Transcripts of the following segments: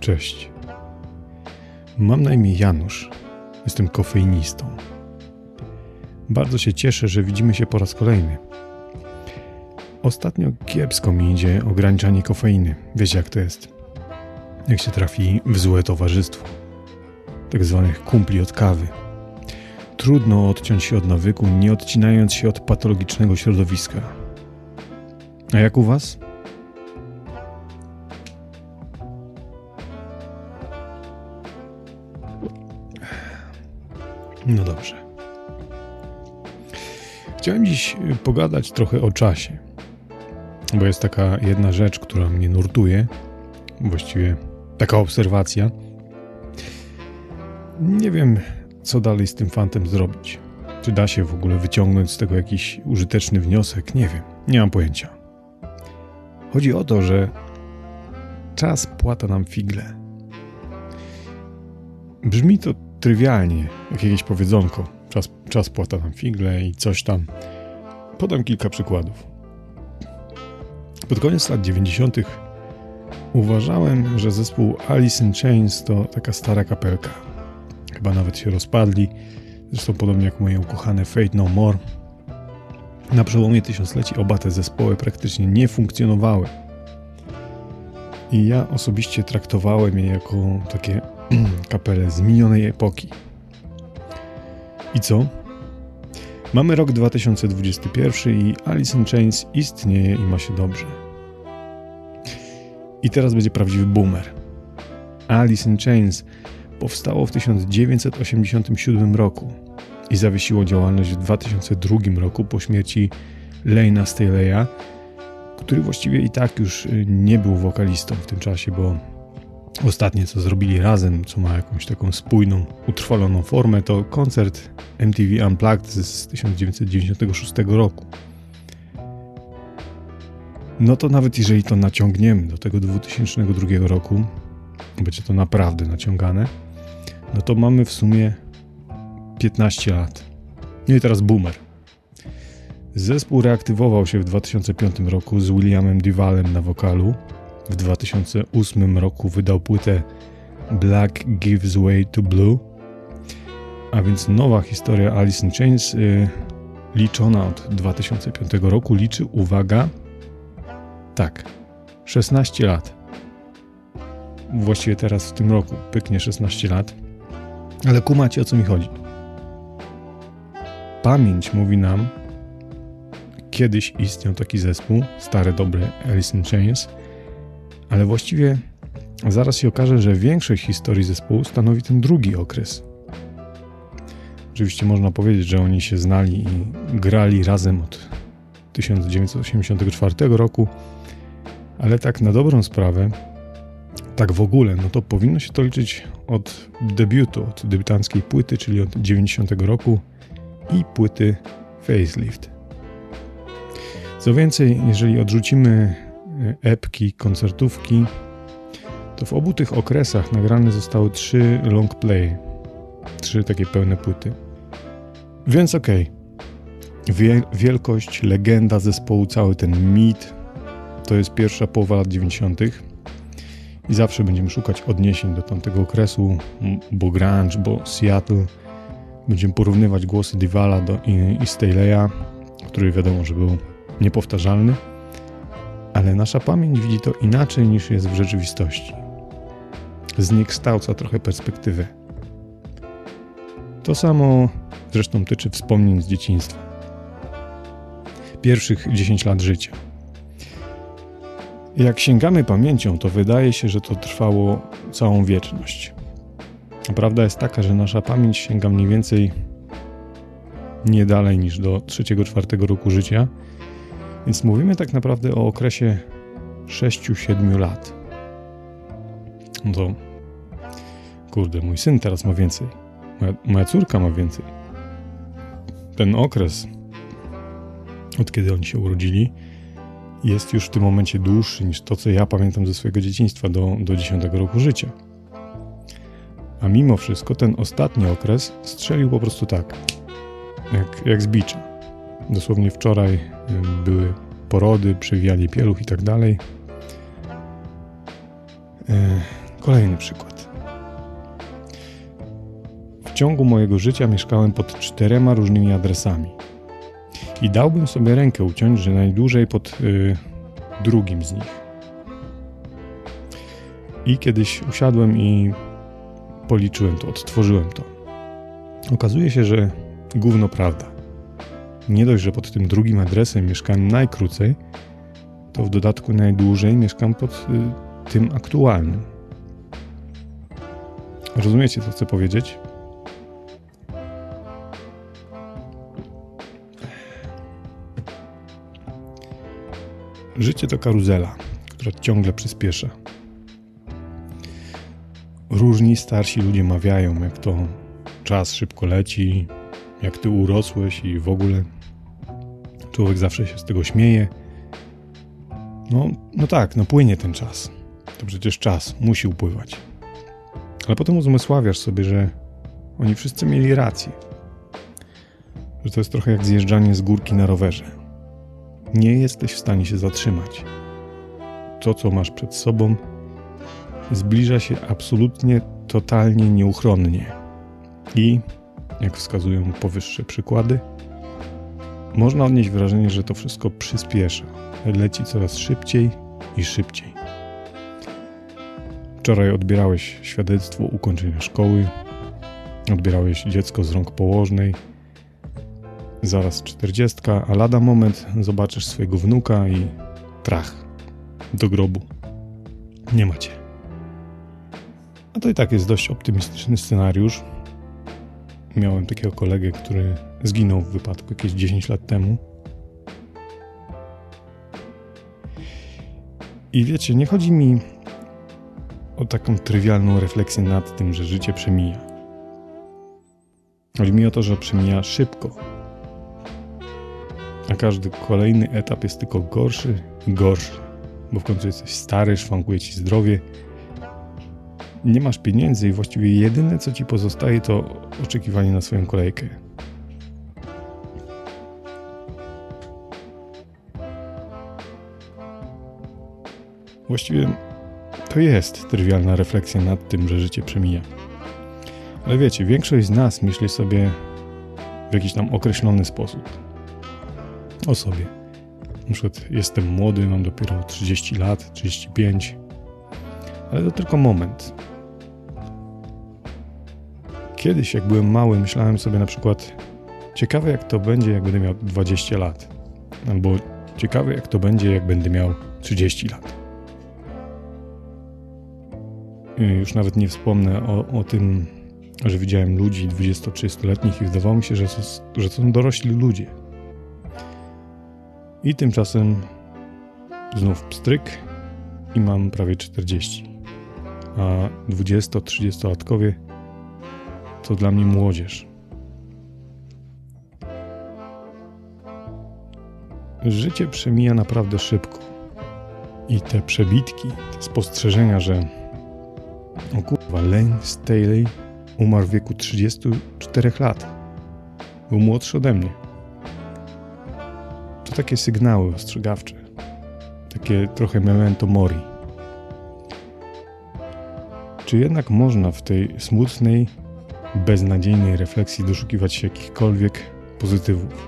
Cześć. Mam na imię Janusz. Jestem kofeinistą. Bardzo się cieszę, że widzimy się po raz kolejny. Ostatnio kiepsko mi idzie ograniczanie kofeiny. Wiecie jak to jest? Jak się trafi w złe towarzystwo. Tak zwanych kumpli od kawy. Trudno odciąć się od nawyku, nie odcinając się od patologicznego środowiska. A jak u was? No dobrze. Chciałem dziś pogadać trochę o czasie, bo jest taka jedna rzecz, która mnie nurtuje, właściwie taka obserwacja. Nie wiem, co dalej z tym fantem zrobić. Czy da się w ogóle wyciągnąć z tego jakiś użyteczny wniosek? Nie wiem, nie mam pojęcia. Chodzi o to, że czas płata nam figle. Brzmi to trywialnie, jak jakieś powiedzonko. Czas płata nam figle i coś tam. Podam kilka przykładów. Pod koniec lat 90. uważałem, że zespół Alice in Chains to taka stara kapelka. Chyba nawet się rozpadli. Zresztą podobnie jak moje ukochane Fate No More. Na przełomie tysiącleci oba te zespoły praktycznie nie funkcjonowały. I ja osobiście traktowałem je jako takie kapele z minionej epoki. I co? Mamy rok 2021 i Alice in Chains istnieje i ma się dobrze. I teraz będzie prawdziwy boomer. Alice in Chains powstało w 1987 roku i zawiesiło działalność w 2002 roku po śmierci Layna Staleya, który właściwie i tak już nie był wokalistą w tym czasie, bo ostatnie co zrobili razem, co ma jakąś taką spójną, utrwaloną formę, to koncert MTV Unplugged z 1996 roku. No to nawet jeżeli to naciągniemy do tego 2002 roku, będzie to naprawdę naciągane, no to mamy w sumie 15 lat. No i teraz boomer. Zespół reaktywował się w 2005 roku z Williamem Duvallem na wokalu. W 2008 roku wydał płytę Black Gives Way to Blue, a więc nowa historia Alice in Chains liczona od 2005 roku liczy, uwaga, tak, 16 lat. Właściwie teraz w tym roku pyknie 16 lat, ale kumacie o co mi chodzi. Pamięć mówi nam, kiedyś istniał taki zespół, stare dobre Alice in Chains, ale właściwie zaraz się okaże, że większość historii zespołu stanowi ten drugi okres. Oczywiście można powiedzieć, że oni się znali i grali razem od 1984 roku, ale tak na dobrą sprawę, tak w ogóle, no to powinno się to liczyć od debiutu, od debiutanckiej płyty, czyli od 90 roku i płyty Facelift. Co więcej, jeżeli odrzucimy epki, koncertówki, to w obu tych okresach nagrane zostały 3 long play, 3 takie pełne płyty. Więc okej, wielkość, legenda zespołu, cały ten mit, to jest pierwsza połowa lat 90. i zawsze będziemy szukać odniesień do tamtego okresu, bo grunge, bo Seattle. Będziemy porównywać głosy Duvalla i Staleya, który wiadomo, że był niepowtarzalny, ale nasza pamięć widzi to inaczej niż jest w rzeczywistości. Zniekształca trochę perspektywę. To samo zresztą tyczy wspomnień z dzieciństwa. Pierwszych 10 lat życia. Jak sięgamy pamięcią, to wydaje się, że to trwało całą wieczność. Prawda jest taka, że nasza pamięć sięga mniej więcej nie dalej niż do 3-4 roku życia, więc mówimy tak naprawdę o okresie 6-7 lat. No to kurde, mój syn teraz ma więcej. Moja córka ma więcej. Ten okres, od kiedy oni się urodzili, jest już w tym momencie dłuższy niż to, co ja pamiętam ze swojego dzieciństwa do 10 roku życia. A mimo wszystko ten ostatni okres strzelił po prostu tak, jak z bicza. Dosłownie wczoraj były porody, przewijanie pieluch i tak dalej. Kolejny przykład. W ciągu mojego życia mieszkałem pod 4 różnymi adresami. I dałbym sobie rękę uciąć, że najdłużej pod drugim z nich. I kiedyś usiadłem i policzyłem to, odtworzyłem to. Okazuje się, że gówno prawda. Nie dość, że pod tym drugim adresem mieszkałem najkrócej, to w dodatku najdłużej mieszkam pod tym aktualnym. Rozumiecie, co chcę powiedzieć? Życie to karuzela, która ciągle przyspiesza. Różni starsi ludzie mawiają, jak to czas szybko leci, jak ty urosłeś i w ogóle. Człowiek zawsze się z tego śmieje. No tak, płynie ten czas. To przecież czas musi upływać. Ale potem uzmysławiasz sobie, że oni wszyscy mieli rację. Że to jest trochę jak zjeżdżanie z górki na rowerze. Nie jesteś w stanie się zatrzymać. To, co masz przed sobą, zbliża się absolutnie, totalnie nieuchronnie. I, jak wskazują powyższe przykłady, można odnieść wrażenie, że to wszystko przyspiesza. Leci coraz szybciej i szybciej. Wczoraj odbierałeś świadectwo ukończenia szkoły, odbierałeś dziecko z rąk położnej, zaraz 40, a lada moment zobaczysz swojego wnuka i trach, do grobu. Nie macie. A to i tak jest dość optymistyczny scenariusz. Miałem takiego kolegę, który zginął w wypadku jakieś 10 lat temu. I wiecie, nie chodzi mi o taką trywialną refleksję nad tym, że życie przemija. Chodzi mi o to, że przemija szybko. A każdy kolejny etap jest tylko gorszy i gorszy. Bo w końcu jesteś stary, szwankuje ci zdrowie. Nie masz pieniędzy i właściwie jedyne, co ci pozostaje, to oczekiwanie na swoją kolejkę. Właściwie to jest trywialna refleksja nad tym, że życie przemija. Ale wiecie, większość z nas myśli sobie w jakiś tam określony sposób o sobie. Na przykład jestem młody, mam dopiero 30 lat, 35, ale to tylko moment. Kiedyś, jak byłem mały, myślałem sobie na przykład, ciekawe jak to będzie, jak będę miał 20 lat. Albo ciekawe jak to będzie, jak będę miał 30 lat. Już nawet nie wspomnę o tym, że widziałem ludzi 20-30-letnich i wydawało mi się, że to są dorośli ludzie. I tymczasem znów pstryk i mam prawie 40. A 20-30-latkowie to dla mnie młodzież. Życie przemija naprawdę szybko. I te przebitki, te spostrzeżenia, że o kurwa, Layne Staley umarł w wieku 34 lat. Był młodszy ode mnie. To takie sygnały ostrzegawcze. Takie trochę memento mori. Czy jednak można w tej smutnej, beznadziejnej refleksji doszukiwać się jakichkolwiek pozytywów?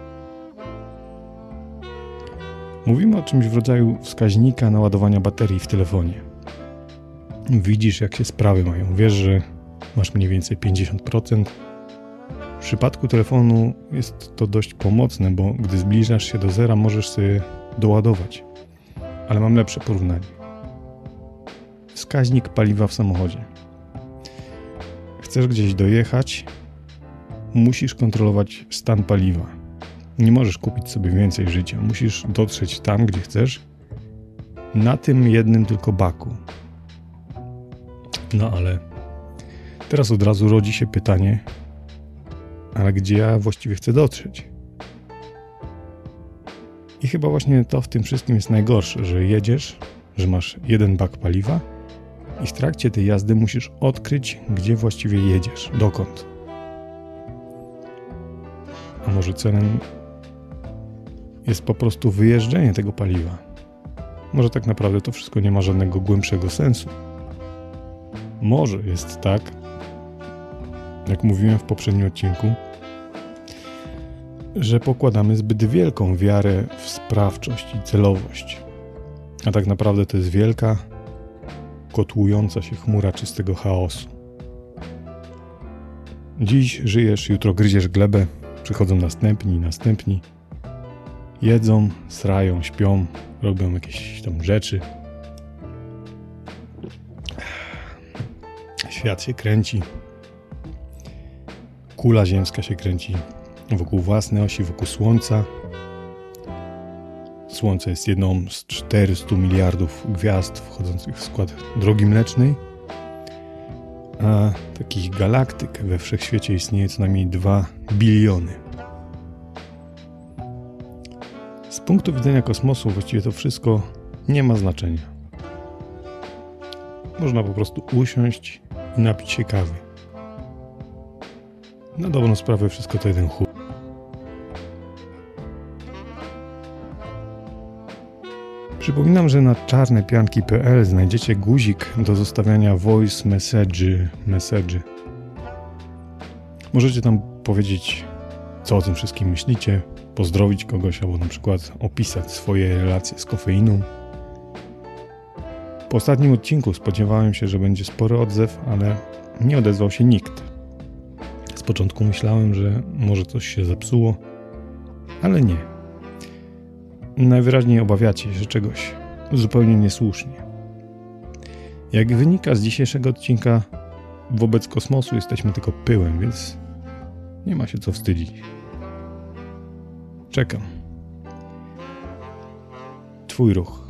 Mówimy o czymś w rodzaju wskaźnika naładowania baterii w telefonie. Widzisz, jak się sprawy mają. Wiesz, że masz mniej więcej 50%. W przypadku telefonu jest to dość pomocne, bo gdy zbliżasz się do zera, możesz sobie doładować. Ale mam lepsze porównanie. Wskaźnik paliwa w samochodzie. Chcesz gdzieś dojechać, musisz kontrolować stan paliwa. Nie możesz kupić sobie więcej życia. Musisz dotrzeć tam, gdzie chcesz, na tym jednym tylko baku. No ale teraz od razu rodzi się pytanie, ale gdzie ja właściwie chcę dotrzeć? I chyba właśnie to w tym wszystkim jest najgorsze, że jedziesz, że masz jeden bak paliwa i w trakcie tej jazdy musisz odkryć, gdzie właściwie jedziesz, dokąd. A może celem jest po prostu wyjeżdżenie tego paliwa? Może tak naprawdę to wszystko nie ma żadnego głębszego sensu. może jest tak, jak mówiłem w poprzednim odcinku, że pokładamy zbyt wielką wiarę w sprawczość i celowość. A tak naprawdę to jest wielka, kotłująca się chmura czystego chaosu. Dziś żyjesz, jutro gryziesz glebę, przychodzą następni. Jedzą, srają, śpią, robią jakieś tam rzeczy. Świat się kręci. Kula ziemska się kręci wokół własnej osi, wokół Słońca. Słońce jest jedną z 400 miliardów gwiazd wchodzących w skład Drogi Mlecznej, a takich galaktyk we wszechświecie istnieje co najmniej 2 biliony. Z punktu widzenia kosmosu właściwie to wszystko nie ma znaczenia. Można po prostu usiąść i napić się kawy. Na dobrą sprawę wszystko to jeden chuj. Przypominam, że na czarnepianki.pl znajdziecie guzik do zostawiania voice message. Możecie tam powiedzieć, co o tym wszystkim myślicie, pozdrowić kogoś, albo na przykład opisać swoje relacje z kofeiną. Po ostatnim odcinku spodziewałem się, że będzie spory odzew, ale nie odezwał się nikt. Z początku myślałem, że może coś się zepsuło, ale nie. Najwyraźniej obawiacie się czegoś zupełnie niesłusznie. Jak wynika z dzisiejszego odcinka, wobec kosmosu jesteśmy tylko pyłem, więc nie ma się co wstydzić. Czekam. Twój ruch.